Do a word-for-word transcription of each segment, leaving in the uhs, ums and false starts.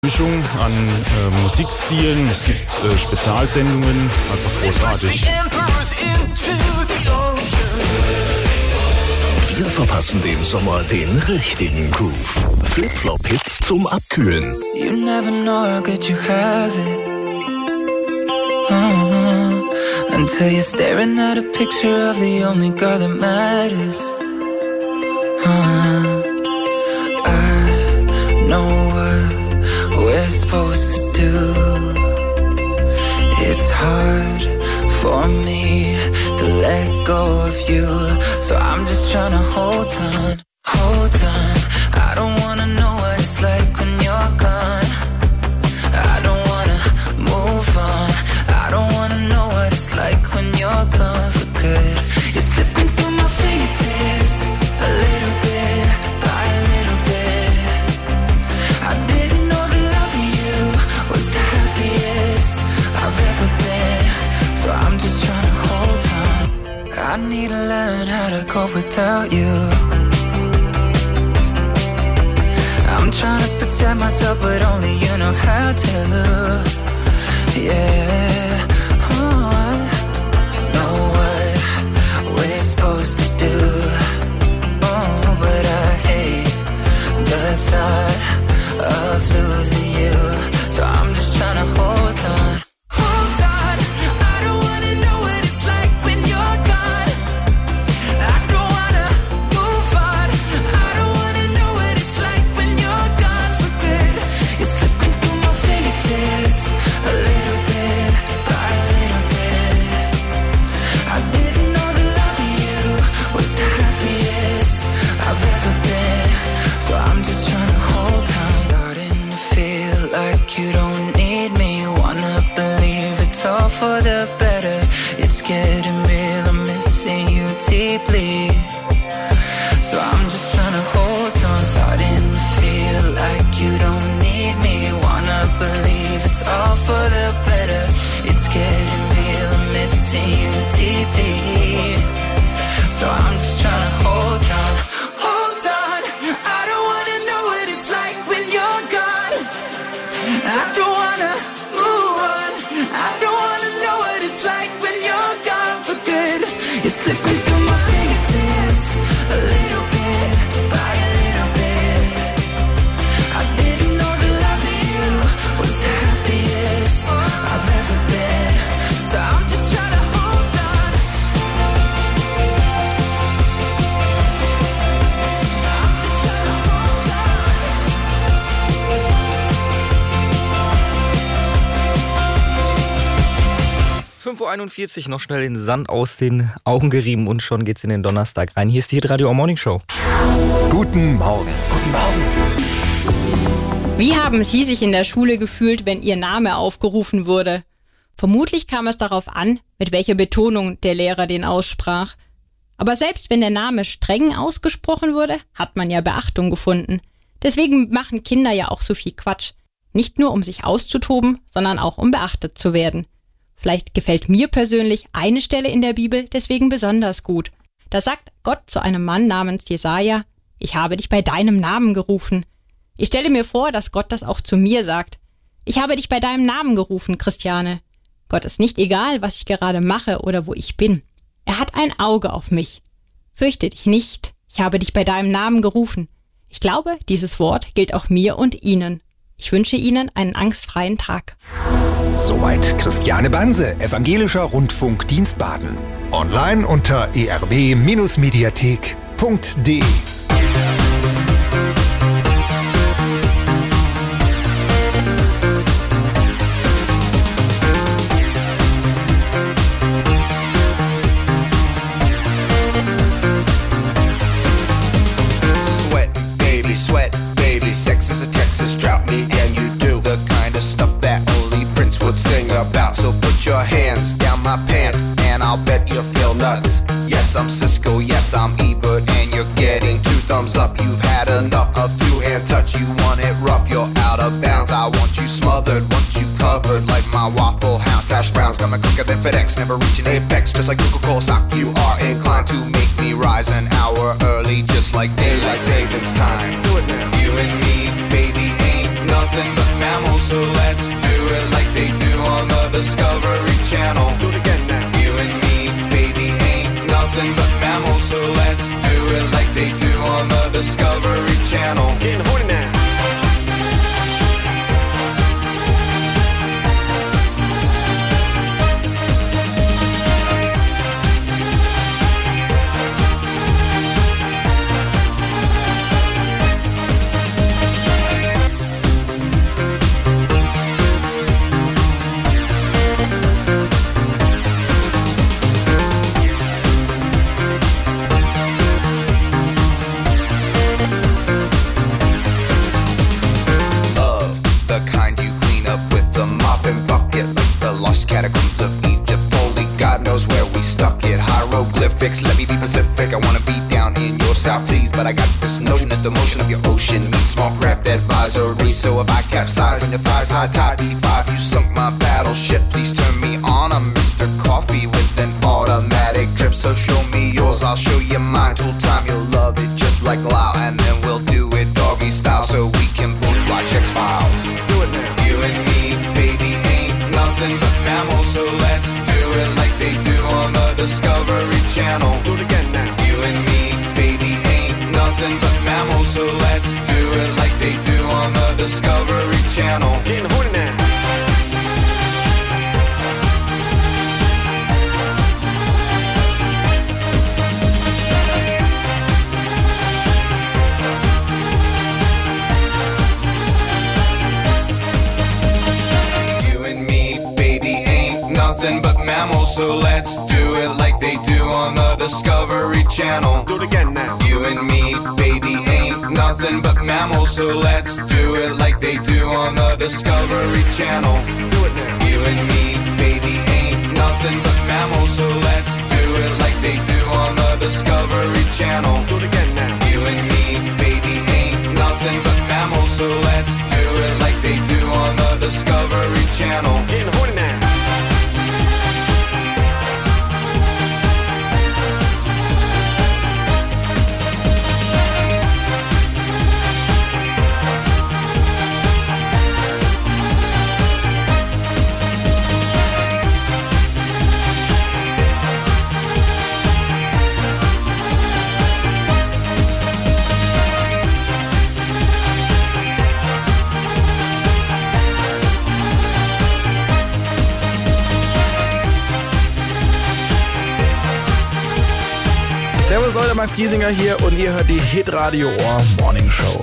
Mischung an äh, Musikstilen, es gibt äh, Spezialsendungen, einfach großartig. Wir verpassen dem Sommer den richtigen Groove. Flip-Flop-Hits zum Abkühlen. You never know how good you have it. Uh-huh. Until you're staring at a picture of the only girl that matters. Uh-huh. I know what we're supposed to do. It's hard for me to let go of you, so I'm just trying to hold on, hold on. I don't wanna know what it's like when you're gone. I don't wanna move on. I don't wanna know what it's like when you're gone for good. You're slipping through my fingertips, a little bit by a little bit. I didn't know that loving you was the happiest I've ever been, so I'm just trying to hold on. I need to learn how to cope without you. I'm trying to protect myself, but only you know how to. Yeah, oh, I know what we're supposed to do. Oh, but I hate the thought of losing you, so I'm just trying to hold on. Hold on, I don't wanna know what it's like when you're gone. I don't wanna move on. I don't wanna know what it's like when you're gone for good. You're slipping through my fingertips, a little bit by a little bit. I didn't know that loving you was the happiest I've ever been, so I'm just trying to hold on. Starting to feel like you don't need me. Wanna believe it's all for the better. It's getting real, I'm missing you deeply, so I'm just trying to hold on. Starting to feel like you don't need me. Wanna believe it's all for the better. It's getting real, I'm missing you deeply, so I'm just trying to hold on. Hold on, I don't wanna know what it's like when you're gone. I don't wanna move on. I don't wanna know what it's like when you're gone for good. You're slipping through my fingertips, a little bit by a little bit. I didn't know that loving you was the happiest I've ever been, so I'm just trying to hold on. I'm just trying to hold on. fünf Uhr einundvierzig, noch schnell den Sand aus den Augen gerieben und schon geht's in den Donnerstag rein. Hier ist die Hitradio Morning Show. Guten Morgen. Guten Morgen. Wie haben Sie sich in der Schule gefühlt, wenn Ihr Name aufgerufen wurde? Vermutlich kam es darauf an, mit welcher Betonung der Lehrer den aussprach. Aber selbst wenn der Name streng ausgesprochen wurde, hat man ja Beachtung gefunden. Deswegen machen Kinder ja auch so viel Quatsch. Nicht nur um sich auszutoben, sondern auch um beachtet zu werden. Vielleicht gefällt mir persönlich eine Stelle in der Bibel deswegen besonders gut. Da sagt Gott zu einem Mann namens Jesaja: Ich habe dich bei deinem Namen gerufen. Ich stelle mir vor, dass Gott das auch zu mir sagt. Ich habe dich bei deinem Namen gerufen, Christiane. Gott ist nicht egal, was ich gerade mache oder wo ich bin. Er hat ein Auge auf mich. Fürchte dich nicht, ich habe dich bei deinem Namen gerufen. Ich glaube, dieses Wort gilt auch mir und Ihnen. Ich wünsche Ihnen einen angstfreien Tag. Soweit Christiane Banse, Evangelischer Rundfunkdienst Baden. Online unter e r b Bindestrich mediathek punkt d e. Sweat, baby, sweat, baby. Sex is a Texas drought. Me and you do the kind of stuff that only Prince would sing about. So put your hands down my pants and I'll bet you'll feel nuts. Yes, I'm Cisco, yes, I'm Ebert, and you're getting two thumbs up. You've had enough of two-hand touch. You want it rough, you're out of bounds. I want you smothered, want you covered like my Waffle House hash browns. Coming quicker than FedEx, never reaching apex. Just like Coca-Cola stock, you are inclined to make me rise an hour early, just like daylight savings time. Do it now. You and me, baby, ain't nothing but mammals. so let's do it like they do on the Discovery Channel. Do it again now. You and me, baby, ain't nothing but mammals, so let's do it like they do on the Discovery Channel. Getting horny now. Catacombs of Egypt, only God knows where we stuck it. Hieroglyphics, let me be Pacific. I wanna be down in your South Seas, but I got this notion that the motion of your ocean means small craft advisory. So if I capsize on your thighs, high tide D five, you sunk my battleship. Please turn me on. I'm Mister Coffee with an automatic drip. So show me yours, I'll show you mine. Tool time, you'll love it just like Lao, and then we'll do it doggy style so we can both watch X-Files. Do it now. You and me, baby, ain't nothing but mammals, so let's do it like they do on the Discovery Channel. Do it again now. You and me, baby, ain't nothing but mammals, so let's do it like they do on the Discovery Channel. Getting horny now. Nothing but mammals, so let's do it like they do on the Discovery Channel. Do it again now. You and me, baby, ain't nothing but mammals, so let's do it like they do on the Discovery Channel. Do it now. You and me, baby, ain't nothing but mammals, so let's do it like they do on the Discovery Channel. Do it again now. You and me, baby, ain't nothing but mammals, so let's do it like they do on the Discovery Channel. Getting horny now. Servus Leute, Max Giesinger hier und ihr hört die Hitradio Ohr Morning Show.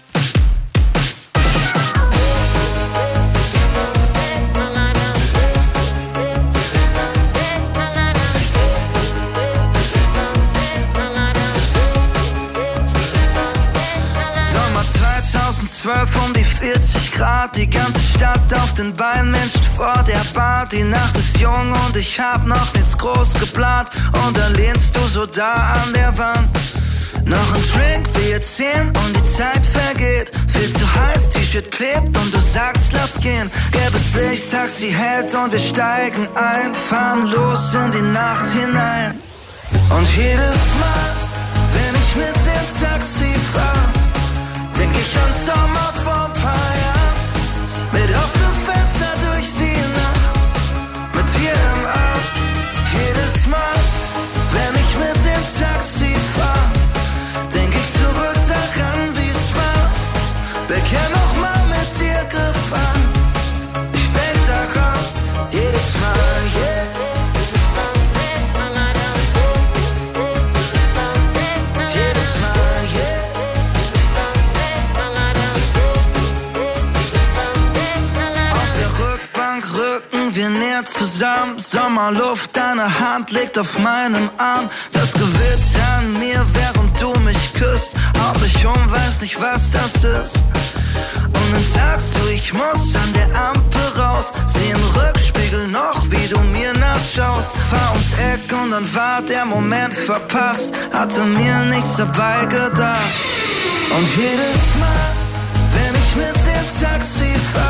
zweitausendzwölf um die vierzig Grad, die ganze Stadt auf den Beinen, Mensch vor der Bar. Die Nacht ist jung und ich hab noch nichts groß geplant. Und dann lehnst du so da an der Wand. Noch ein Drink, wir zehn und die Zeit vergeht. Viel zu heiß, T-Shirt klebt und du sagst, lass gehen. Gelbes Licht, Taxi hält und wir steigen ein. Fahren los in die Nacht hinein. Und jedes Mal, wenn ich mit dem Taxi fahr, denk ich an Sommer vor ein paar Jahren. Mit offenem Fenster durch die Nacht, mit dir im Arm. Jedes Mal, wenn ich mit dem Taxi fahr, denk ich zurück daran, wie es war. Wer kann noch mal mit dir gefahren? Ich denk daran, jedes Mal, yeah. Wir näher zusammen, Sommerluft, deine Hand liegt auf meinem Arm. Das Gewitter an mir, während du mich küsst. Haut mich um, weiß nicht, was das ist. Und dann sagst du, ich muss an der Ampel raus. Seh im Rückspiegel noch, wie du mir nachschaust. Fahr ums Eck und dann war der Moment verpasst. Hatte mir nichts dabei gedacht. Und jedes Mal, wenn ich mit dem Taxi fahr,